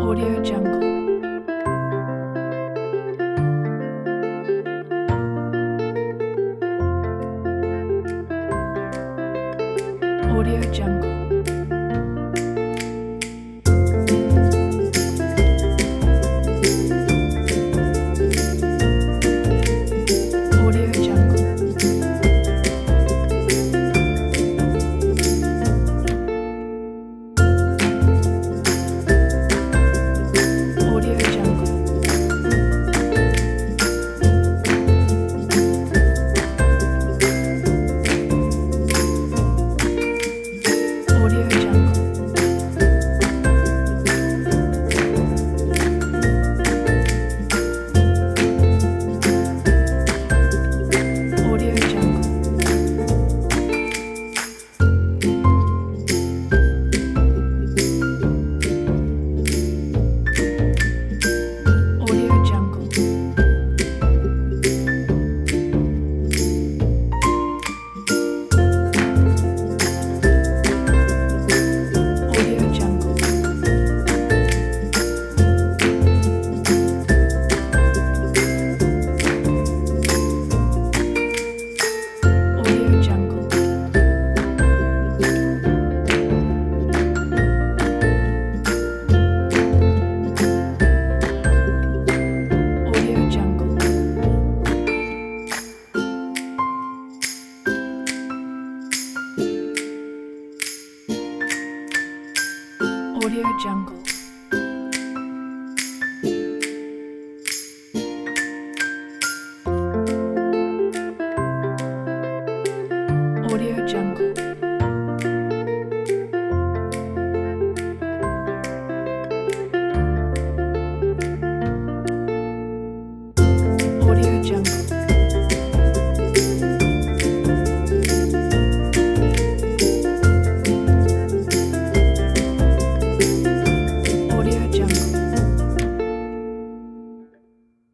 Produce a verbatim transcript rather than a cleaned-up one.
Audio Jungle. Audio Jungle. Audio Jungle. Audio Jungle. Audio Jungle. Audio Jungle. Audio Jungle. Audio Jungle. Audio Jungle. Audio Jungle. Audio Jungle. Audio Jungle. Audio Jungle.